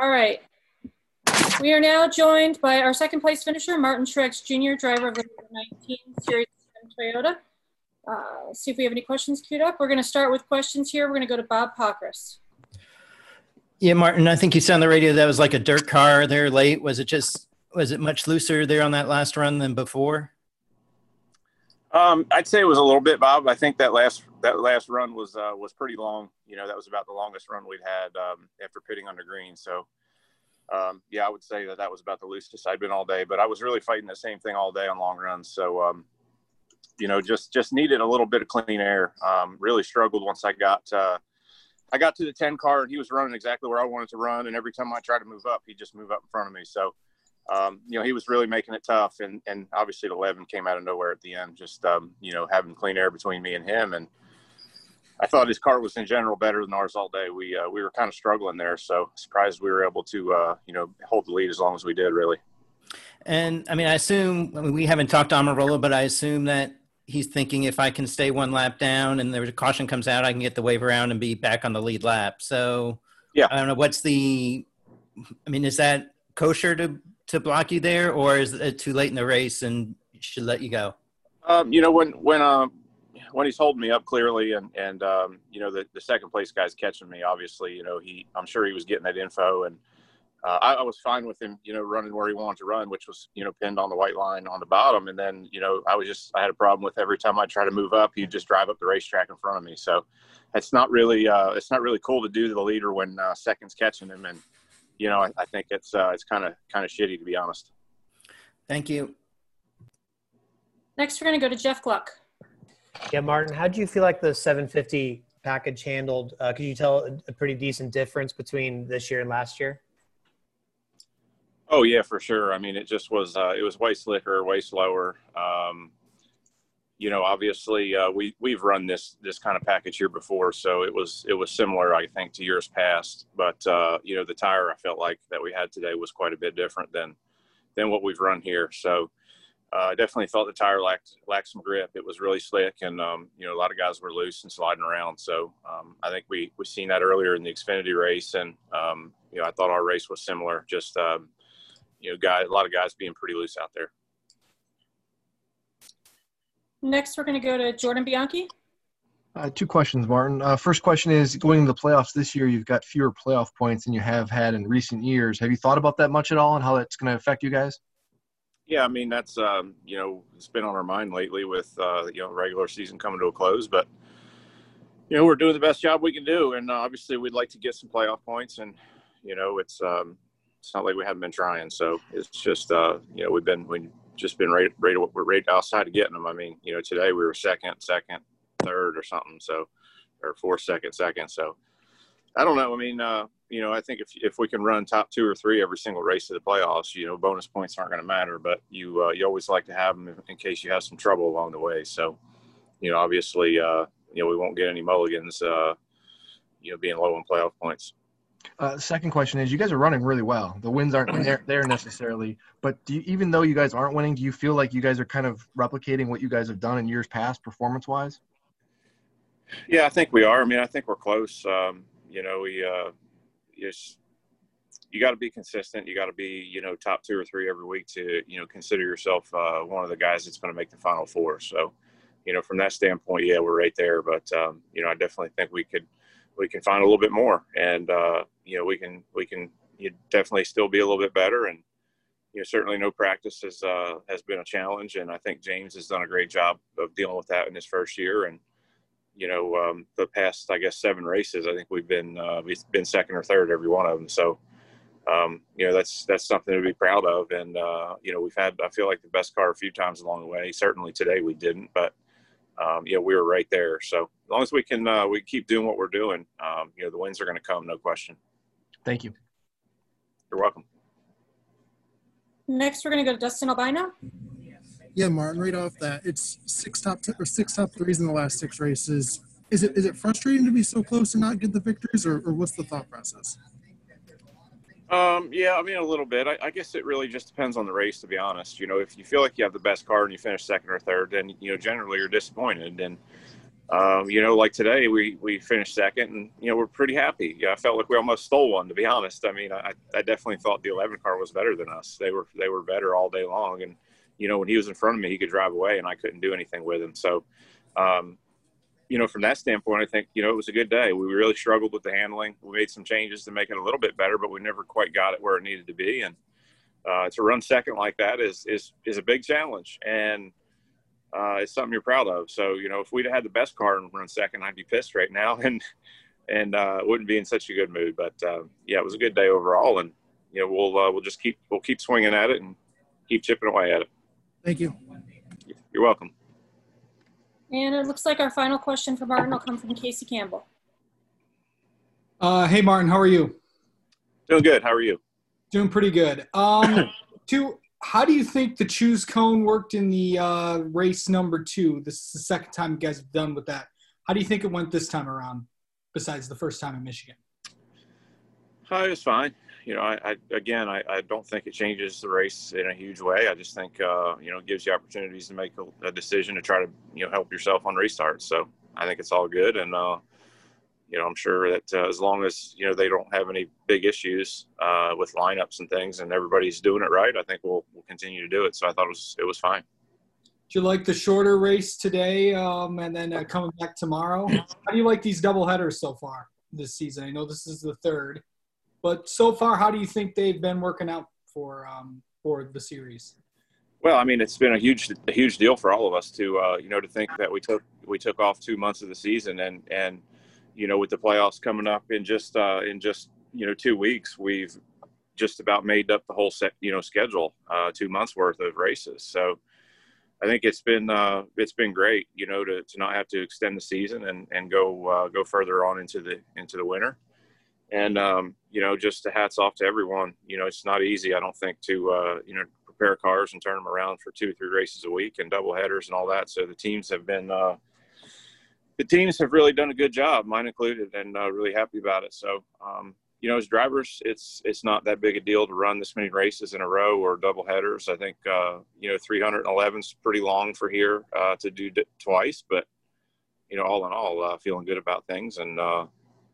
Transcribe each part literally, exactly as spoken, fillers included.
All right. We are now joined by our second place finisher, Martin Truex Junior, driver of the nineteen Series Toyota. Uh, let's see if we have any questions queued up. We're going to start with questions here. We're going to go to Bob Pockris. Yeah, Martin, I think you said on the radio that was like a dirt car there late. Was it just, was it much looser there on that last run than before? Um, I'd say it was a little bit, Bob. I think that last that last run was uh, was pretty long. You know, that was about the longest run we'd had um, after pitting under green. So, um, yeah, I would say that that was about the loosest I'd been all day. But I was really fighting the same thing all day on long runs. So, um, you know, just just needed a little bit of clean air. Um, really struggled once I got uh, I got to the ten car, and he was running exactly where I wanted to run. And every time I tried to move up, he'd just move up in front of me. So. Um, you know, he was really making it tough, and, and obviously the eleven came out of nowhere at the end, just, um, you know, having clean air between me and him. And I thought his car was in general better than ours all day. We, uh, we were kind of struggling there. So surprised we were able to, uh, you know, hold the lead as long as we did, really. And I mean, I assume, I mean, we haven't talked to Amarola, but I assume that he's thinking if I can stay one lap down and the caution comes out, I can get the wave around and be back on the lead lap. So yeah, I don't know, what's the, I mean, is that kosher to, to block you there, or is it too late in the race and should let you go? Um, you know, when, when, um, when he's holding me up clearly and, and, um, you know, the, the second place guy's catching me, obviously, you know, he, I'm sure he was getting that info, and, uh, I, I was fine with him, you know, running where he wanted to run, which was, you know, pinned on the white line on the bottom. And then, you know, I was just, I had a problem with every time I try to move up, he'd just drive up the racetrack in front of me. So it's not really, uh, it's not really cool to do to the leader when, uh, second's catching him. And, you know, I, I think it's uh, it's kind of kind of shitty, to be honest. Thank you. Next, we're going to go to Jeff Gluck. Yeah, Martin, how do you feel like the seven fifty package handled? Uh, could you tell a, a pretty decent difference between this year and last year? Oh yeah, for sure. I mean, it just was uh, it was way slicker, way slower. Um, you know, obviously uh, we we've run this this kind of package here before, so it was it was similar, I think, to years past. But uh, you know, the tire I felt like that we had today was quite a bit different than than what we've run here. So uh, I definitely felt the tire lacked lacked some grip. It was really slick, and um, you know, a lot of guys were loose and sliding around. So um, I think we we seen that earlier in the Xfinity race, and um, you know, I thought our race was similar. Just um, you know, guys, a lot of guys being pretty loose out there. Next, we're going to go to Jordan Bianchi. Uh, two questions, Martin. Uh, first question is, going into the playoffs this year, you've got fewer playoff points than you have had in recent years. Have you thought about that much at all and how that's going to affect you guys? Yeah, I mean, that's, um, you know, it's been on our mind lately with, uh, you know, regular season coming to a close. But, you know, we're doing the best job we can do. And uh, obviously we'd like to get some playoff points. And, you know, it's um, it's not like we haven't been trying. So it's just, uh, you know, we've been we just been right, right, we're right outside of getting them. I mean, you know, today we were second, second, third or something. So, or fourth, second, second. So I don't know. I mean, uh, you know, I think if, if we can run top two or three every single race of the playoffs, you know, bonus points aren't going to matter, but you, uh, you always like to have them in, in case you have some trouble along the way. So, you know, obviously, uh, you know, we won't get any mulligans, uh, you know, being low on playoff points. Uh, second question is, you guys are running really well. The wins aren't there, there necessarily, but do you, even though you guys aren't winning, do you feel like you guys are kind of replicating what you guys have done in years past performance-wise? Yeah, I think we are. I mean, I think we're close. Um, you know, we uh, just, you got to be consistent. You got to be, you know, top two or three every week to, you know, consider yourself uh, one of the guys that's going to make the Final Four. So, you know, from that standpoint, yeah, we're right there. But, um, you know, I definitely think we could, we can find a little bit more, and uh, you know, we can we can you definitely still be a little bit better. And you know, certainly no practice has uh, has been a challenge, and I think James has done a great job of dealing with that in his first year. And you know, um, the past I guess seven races, I think we've been uh, we've been second or third every one of them. So um, you know, that's that's something to be proud of. And uh, you know, we've had I feel like the best car a few times along the way. Certainly today we didn't, but um, you know, we were right there. So as long as we can uh, we keep doing what we're doing, um, you know, the wins are going to come, no question. Thank you. You're welcome. Next, we're going to go to Dustin Albino. Yeah, Martin, right off that, it's six top t- or six top threes in the last six races. Is it is it frustrating to be so close and not get the victories, or, or what's the thought process? Um, yeah, I mean, a little bit. I, I guess it really just depends on the race, to be honest. You know, if you feel like you have the best car and you finish second or third, then, you know, generally you're disappointed. And, um, you know, like today we, we finished second and, you know, we're pretty happy. Yeah, I felt like we almost stole one, to be honest. I mean, I, I definitely thought the eleven car was better than us. They were, they were better all day long. And, you know, when he was in front of me, he could drive away and I couldn't do anything with him. So, um, you know, from that standpoint, I think, you know, it was a good day. We really struggled with the handling. We made some changes to make it a little bit better, but we never quite got it where it needed to be. And uh, to run second like that is, is, is a big challenge. And, Uh, it's something you're proud of. So, you know, if we'd had the best car and run second, I'd be pissed right now and, and, uh, wouldn't be in such a good mood, but, uh, yeah, it was a good day overall. And, you know, we'll, uh, we'll just keep, we'll keep swinging at it and keep chipping away at it. Thank you. You're welcome. And it looks like our final question for Martin will come from Casey Campbell. Uh, hey, Martin, how are you? Doing good. How are you? Doing pretty good. Um, two, how do you think the choose cone worked in the uh, race number two? This is the second time you guys have done with that. How do you think it went this time around, besides the first time in Michigan? Uh, it was fine. You know, I, I again, I, I don't think it changes the race in a huge way. I just think, uh, you know, it gives you opportunities to make a, a decision to try to, you know, help yourself on restarts. So I think it's all good. And, uh, you know, I'm sure that uh, as long as, you know, they don't have any big issues uh, with lineups and things and everybody's doing it right, I think we'll, we'll continue to do it. So I thought it was, it was fine. Do you like the shorter race today um, and then uh, coming back tomorrow? How do you like these double headers so far this season? I know this is the third, but so far, how do you think they've been working out for um, for the series? Well, I mean, it's been a huge, a huge deal for all of us to, uh, you know, to think that we took, we took off two months of the season and, and, you know, with the playoffs coming up in just, uh, in just, you know, two weeks, we've just about made up the whole set, you know, schedule, uh, two months worth of races. So I think it's been, uh, it's been great, you know, to, to not have to extend the season and, and go, uh, go further on into the, into the winter. And, um, you know, just a hats off to everyone. You know, it's not easy, I don't think, to, uh, you know, prepare cars and turn them around for two, three races a week and double headers and all that. So the teams have been, uh, the teams have really done a good job, mine included, and uh, really happy about it. So, um, you know, as drivers, it's it's not that big a deal to run this many races in a row or double headers. I think, uh, you know, three hundred eleven is pretty long for here uh, to do d- twice. But, you know, all in all, uh, feeling good about things and, uh,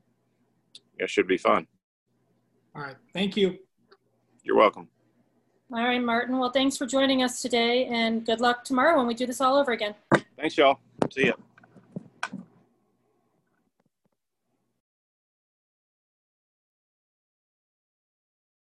it should be fun. All right. Thank you. You're welcome. All right, Martin. Well, thanks for joining us today and good luck tomorrow when we do this all over again. Thanks, y'all. See ya.